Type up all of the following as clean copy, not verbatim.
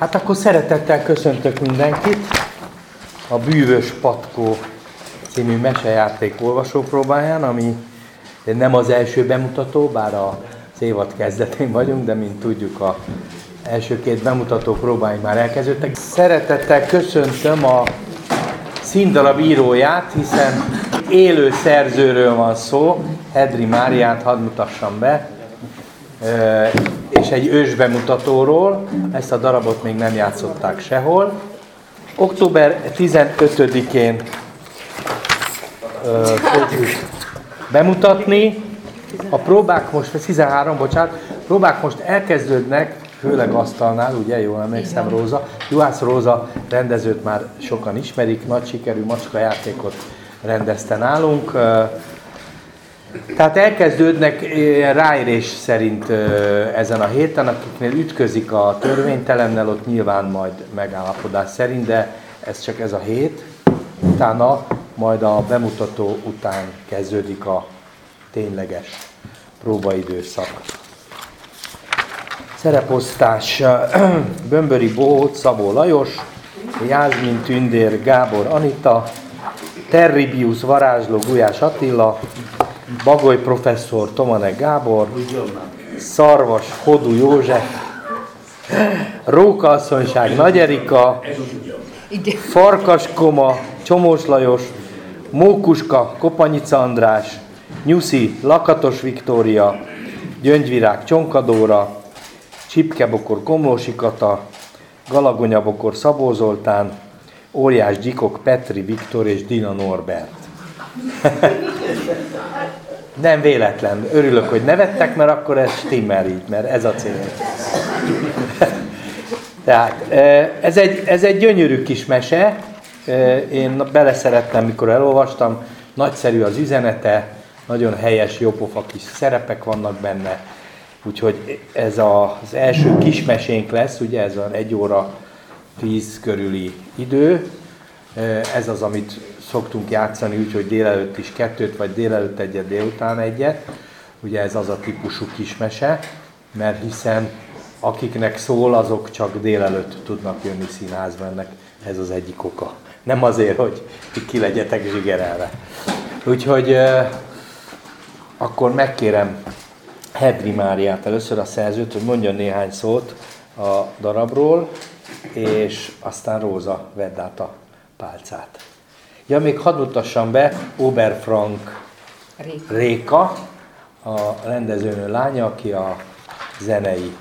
Hát akkor szeretettel köszöntök mindenkit a Bűvös Patkó című mesejáték olvasópróbáján, ami nem az első bemutató, bár az évad kezdetén vagyunk, de mint tudjuk, az első két bemutató próbáink már elkezdődtek. Szeretettel köszöntöm a színdarab íróját, hiszen élő szerzőről van szó, Hedri Máriát hadd mutassam be, és egy ősbemutatóról. Ezt a darabot még nem játszották sehol. Október 15-én fogjuk bemutatni. A próbák most, 13, próbák most elkezdődnek, főleg asztalnál, ugye, jól emlékszem, Róza. Juhász Róza rendezőt már sokan ismerik, nagy sikerű macskajátékot rendezte nálunk. Tehát elkezdődnek ráérés szerint ezen a héten, akiknél ütközik a törvénytelennel, ott nyilván majd megállapodás szerint, de ez a hét. Utána majd a bemutató után kezdődik a tényleges próbaidőszak. Szereposztás: Bömböri Bohóc Szabó Lajos, Jászmin Tündér Gábor Anita, Terribius Varázsló Gulyás Attila, Bagoly professzor Tomanek Gábor, Szarvas Hodú József, Róka asszonyság Nagy Erika, Farkas Koma Csomós Lajos, Mókuska Kopanyica András, Nyuszi Lakatos Viktória, Gyöngyvirág Csonkadóra, Csipkebokor Komlósi Kata, Galagonyabokor Szabó Zoltán, Óriás Gyikok Petri Viktor és Dina Norbert. Nem véletlen. Örülök, hogy nevettek, mert akkor ez stimmel így, mert ez a cél. Tehát ez egy gyönyörű kis mese. Én beleszerettem, mikor elolvastam. Nagyszerű az üzenete, nagyon helyes, jópofa kis szerepek vannak benne. Úgyhogy ez az első kis mesénk lesz, ugye ez az 1 óra 10 körüli idő. Ez az, amit szoktunk játszani, úgyhogy délelőtt is 2-t, vagy délelőtt 1-et, délután 1-et. Ugye ez az a típusú kismese, mert hiszen akiknek szól, azok csak délelőtt tudnak jönni színházba, ennek ez az egyik oka. Nem azért, hogy ki legyetek zsigerelve. Úgyhogy akkor megkérem Hedri Máriát, először a szerzőt, hogy mondjon néhány szót a darabról, és aztán Róza, vedd át a pálcát. Ja, még hadd mutassam be Oberfrank Réka, a rendezőnő lánya, aki a zenei,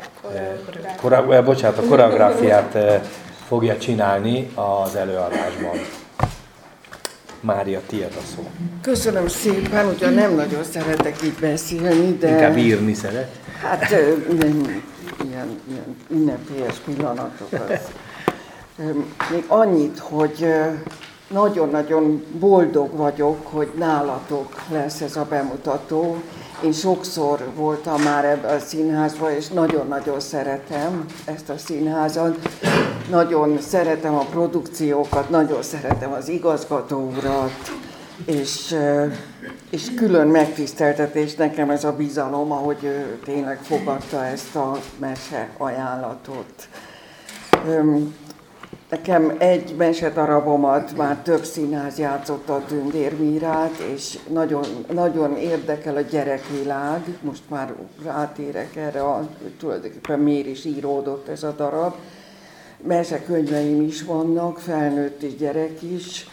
a koreográfiát fogja csinálni az előadásban. Mária, tiéd a szó. Köszönöm szépen, ugyan nem nagyon szeretek így beszélni, de... Inkább írni szeret. Hát ilyen ünnepélyes pillanatok az. Még annyit, hogy nagyon-nagyon boldog vagyok, hogy nálatok lesz ez a bemutató. Én sokszor voltam már ebben a színházban, és nagyon-nagyon szeretem ezt a színházat. Nagyon szeretem a produkciókat, nagyon szeretem az igazgató urat, és külön megtiszteltetés nekem ez a bizalom, ahogy ő tényleg fogadta ezt a mese ajánlatot. Nekem egy mesedarabomat már több színház játszotta, a Tündérmírát, és nagyon, nagyon érdekel a gyerekvilág. Most már rátérek erre, tulajdonképpen miért is íródott ez a darab. Mesekönyveim is vannak, felnőtt és gyerek is.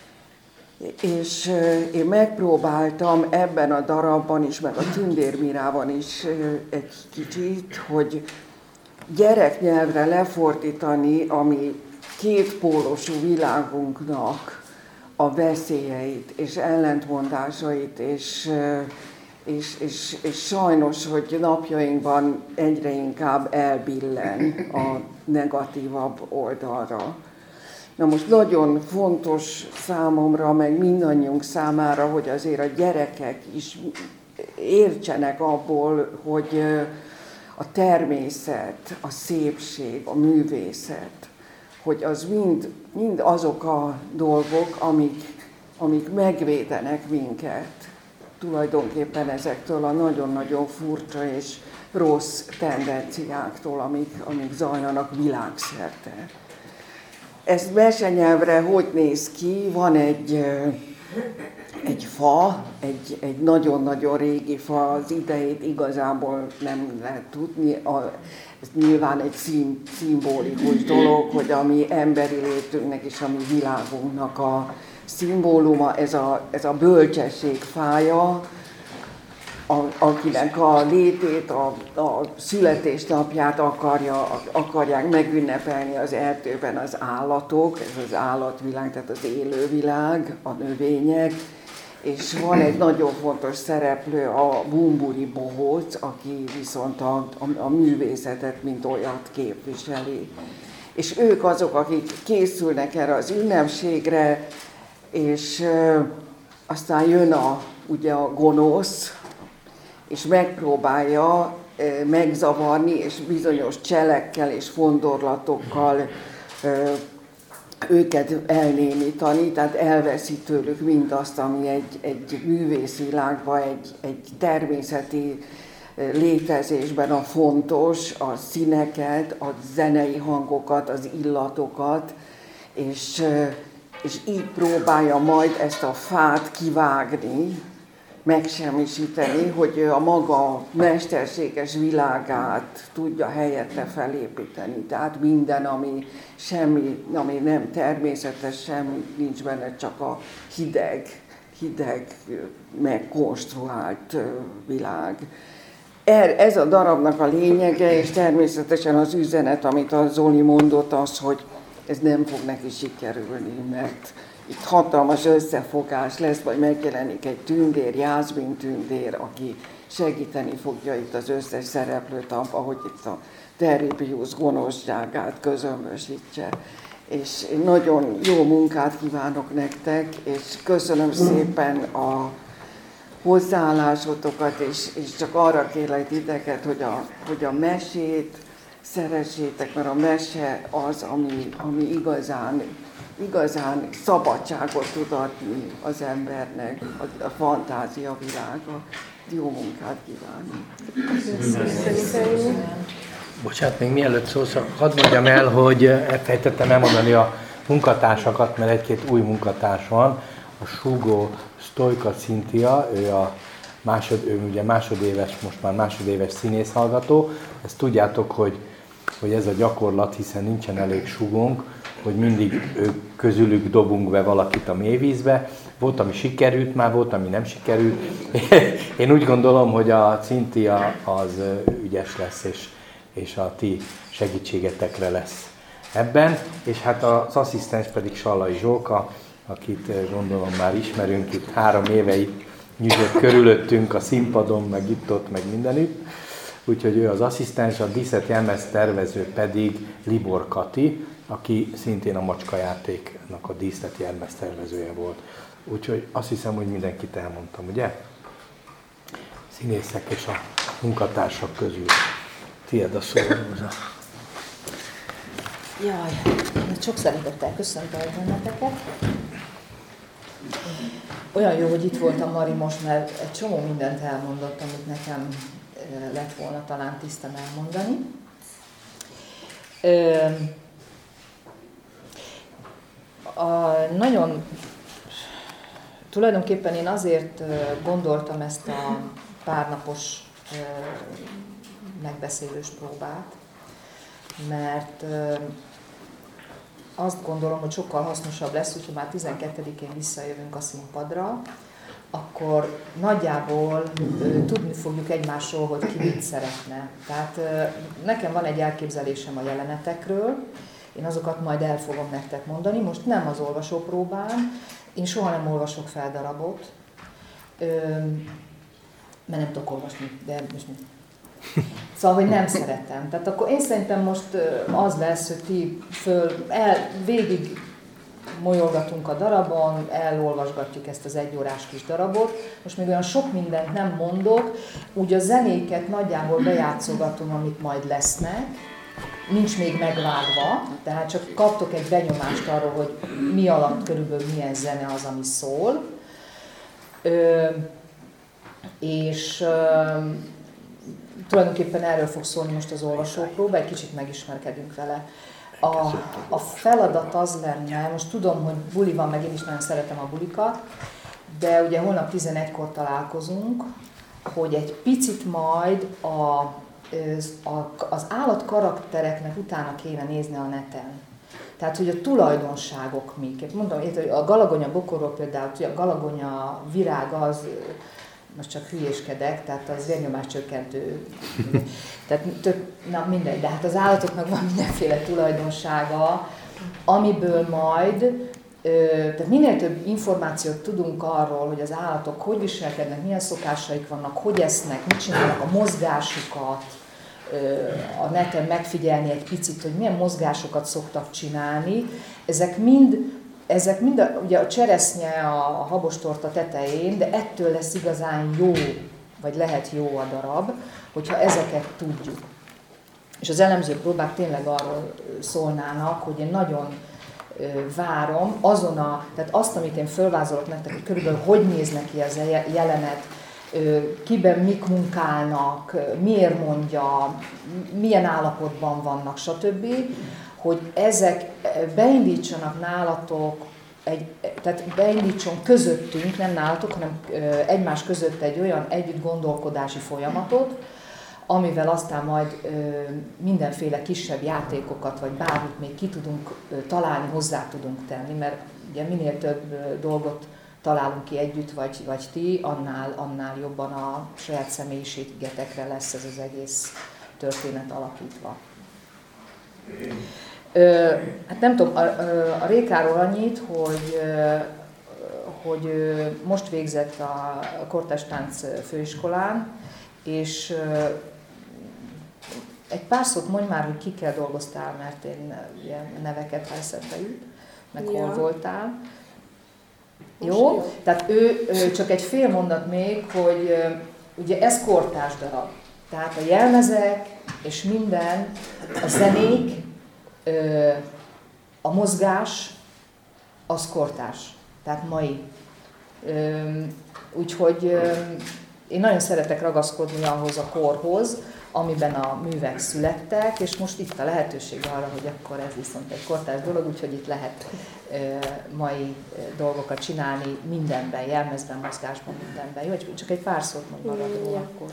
És én megpróbáltam ebben a darabban is, meg a Tündérmírában is egy kicsit, hogy gyereknyelvre lefordítani, ami kétpólosú világunknak a veszélyeit és ellentmondásait, és sajnos, hogy napjainkban egyre inkább elbillen a negatívabb oldalra. Na most nagyon fontos számomra, meg mindannyiunk számára, hogy azért a gyerekek is értsenek abból, hogy a természet, a szépség, a művészet, hogy az mind azok a dolgok, amik megvédenek minket tulajdonképpen ezektől a nagyon-nagyon furcsa és rossz tendenciáktól, amik zajlanak világszerte. Ez mesenyelvre hogy néz ki? Van egy fa, egy nagyon-nagyon régi fa, az idejét igazából nem lehet tudni. Ez nyilván egy szimbolikus dolog, hogy a mi emberi létünknek és a mi világunknak a szimbóluma, ez a bölcsesség fája, akinek a létét, a születésnapját akarják megünnepelni az erdőben az állatok, ez az állatvilág, tehát az élővilág, a növények, és van egy nagyon fontos szereplő, a bumburi bohóc, aki viszont a művészetet, mint olyat képviseli. És ők azok, akik készülnek erre az ünnepségre, és aztán jön ugye a gonosz, és megpróbálja megzavarni, és bizonyos cselekkel és fondorlatokkal őket elnémítani, tehát elveszi tőlük mindazt, ami egy művészvilágban, egy természeti létezésben a fontos, a színeket, a zenei hangokat, az illatokat, és így próbálja majd ezt a fát kivágni, megsemmisíteni, hogy ő a maga mesterséges világát tudja helyette felépíteni. Tehát minden, ami nem természetes, semmi nincs benne, csak a hideg, megkonstruált világ. Ez a darabnak a lényege, és természetesen az üzenet, amit a Zoli mondott, az, hogy ez nem fog neki sikerülni, mert itt hatalmas összefogás lesz, vagy megjelenik egy tündér, Jászmin tündér, aki segíteni fogja itt az összes szereplőt abban, hogy itt a Terribius gonoszságát közömbösítse. És nagyon jó munkát kívánok nektek, és köszönöm szépen a hozzáállásotokat, és csak arra kérlek titeket, hogy a mesét szeressétek, mert a mese az, ami igazán szabadságot tud adni az embernek, a fantázia világa. Jó munkát kívánok! Bocsánat, még mielőtt szólsz, hadd mondjam el, hogy elfejtettem elmondani a munkatársakat, mert egy-két új munkatárs van. A Súgó Sztojka Cintia, ő ugye másodéves, most már másodéves színészhallgató. Ezt tudjátok, hogy ez a gyakorlat, hiszen nincsen elég sugónk, hogy mindig ők közülük dobunk be valakit a mélyvízbe. Volt, ami sikerült, már volt, ami nem sikerült. Én úgy gondolom, hogy a Cintia az ügyes lesz, és a ti segítségetekre lesz ebben. És hát az asszisztens pedig Sallai Zsóka, akit gondolom már ismerünk, itt 3 éve itt nyüzsött körülöttünk a színpadon, meg itt-ott, meg mindenütt. Úgyhogy ő az asszisztens, a díszletjelmez tervező pedig Libor Kati, aki szintén a Macskajátéknak a díszletjelmez tervezője volt. Úgyhogy azt hiszem, hogy mindenkit elmondtam, ugye? Színészek és a munkatársak közül. Tiéd a szó, Róza. Jaj, sok szeretettel köszöntöm benneteket. Olyan jó, hogy itt voltam, Mari, most, mert egy csomó mindent elmondott, amit nekem lett volna talán tisztán elmondani. Tulajdonképpen én azért gondoltam ezt a párnapos megbeszélős próbát, mert azt gondolom, hogy sokkal hasznosabb lesz, hogyha már 12-én visszajövünk a színpadra, akkor nagyjából tudni fogjuk egymásról, hogy ki mit szeretne. Tehát nekem van egy elképzelésem a jelenetekről, én azokat majd el fogom nektek mondani, most nem az olvasópróbán, én soha nem olvasok fel darabot, mert nem tudok olvasni, de most Szóval, hogy nem szeretem. Tehát akkor én szerintem most az lesz, hogy ti végig molyolgatunk a darabon, elolvasgatjuk ezt az 1 órás kis darabot. Most még olyan sok mindent nem mondok, úgy a zenéket nagyjából bejátszogatom, amik majd lesznek. Nincs még megvágva, tehát csak kaptok egy benyomást arról, hogy mi alatt körülbelül milyen zene az, ami szól. tulajdonképpen erről fog szólni most az olvasópróba, egy kicsit megismerkedünk vele. A feladat az lenne, most tudom, hogy buli van, meg én is nagyon szeretem a bulikat, de ugye holnap 11-kor találkozunk, hogy egy picit majd az állatkaraktereknek utána kéne nézni a neten. Tehát, hogy a tulajdonságok mik. Mondom, a galagonya bokorról például, a galagonya virág az, most csak hülyéskedek, tehát az vérnyomáscsökkentő. Tehát na mindegy, de hát az állatoknak van mindenféle tulajdonsága, amiből majd, tehát minél több információt tudunk arról, hogy az állatok hogy viselkednek, milyen szokásaik vannak, hogy esznek, mit csinálnak, a mozgásukat, a neten megfigyelni egy picit, hogy milyen mozgásokat szoktak csinálni. Ezek mind ugye a cseresznye a habostorta tetején, de ettől lesz igazán jó, vagy lehet jó a darab, hogyha ezeket tudjuk. És az elemző próbák tényleg arról szólnának, hogy én nagyon várom tehát azt, amit én fölvázolok nektek, hogy körülbelül hogy néz neki az jelenet, kiben mik munkálnak, miért mondja, milyen állapotban vannak, stb., hogy ezek beindítsanak nálatok, tehát beindítson közöttünk, nem nálatok, hanem egymás között egy olyan együtt gondolkodási folyamatot, amivel aztán majd mindenféle kisebb játékokat, vagy bármit még ki tudunk találni, hozzá tudunk tenni, mert ugye minél több dolgot találunk ki együtt, vagy ti, annál jobban a saját személyiségetekre lesz ez az egész történet alakítva. Hát nem tudom, a Rékáról annyit, hogy most végzett a Kortárs Tánc főiskolán, és egy pár szót mondj már, hogy kikkel dolgoztál, mert én ilyen neveket eszembe jut, meg hol voltál. Jó? Tehát ő csak egy fél mondat még, hogy ugye ez kortárs darab. Tehát a jelmezek és minden, a zenék, a mozgás, az kortárs. Tehát mai. Úgyhogy én nagyon szeretek ragaszkodni ahhoz a korhoz, amiben a művek születtek, és most itt a lehetőség arra, hogy akkor ez viszont egy kortárs dolog, úgyhogy itt lehet mai dolgokat csinálni mindenben, jelmezben, mozgásban, mindenben. Jó, csak egy pár szót mond magadról akkor.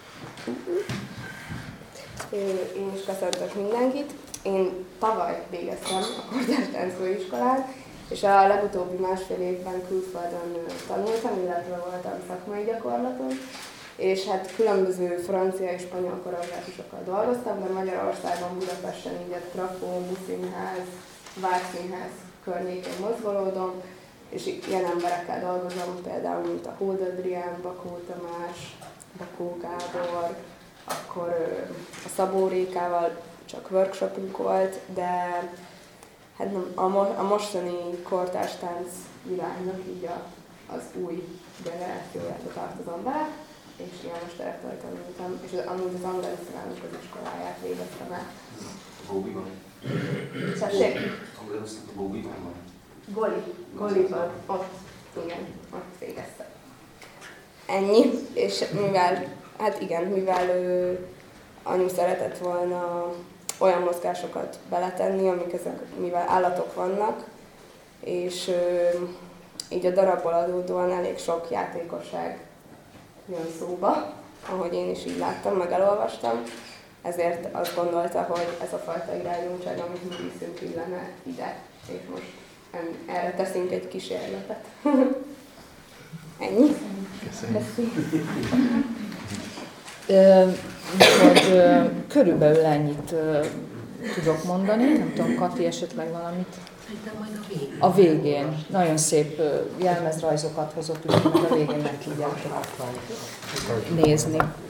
Én is köszöntök mindenkit. Én tavaly végeztem a Kortárs Tánc főiskolán, és a legutóbbi másfél évben külföldön tanultam, illetve voltam szakmai gyakorlaton, és hát különböző francia és spanyol koreográfusokkal dolgoztam, de Magyarországon, Budapesten így a Trafó, Muszínház, Várszínház környékén mozgolódom, és ilyen emberekkel dolgozom, például mint a Hold Adrián, Bakó Tamás, Bakó Gábor, akkor a Szabó Rékával csak workshopunk volt, de hát nem, a mostani kortárs tánc világnak így az új generációjába tartozom bele, és ilyen most erektől tanultam, és amúgy az angolisztrának az iskoláját végeztem el. Góbiban? Tessék? Angolisztrának a Góbiban van? Goliban, ott, igen, ott végeztem. Ennyi, és mivel anyu szeretett volna olyan mozgásokat beletenni, amik ezek, mivel állatok vannak, és így a darabból adódóan elég sok játékosság jön szóba, ahogy én is így láttam, meg elolvastam, ezért azt gondolta, hogy ez a fajta irányultság, amit mi viszünk, illene ide, és most erre teszünk egy kísérletet. Ennyi. Hogy körülbelül ennyit tudok mondani, nem tudom, Kati esetleg valamit? A végén. Nagyon szép jelmezrajzokat hozott, úgyhogy a végén meg tudjátok nézni.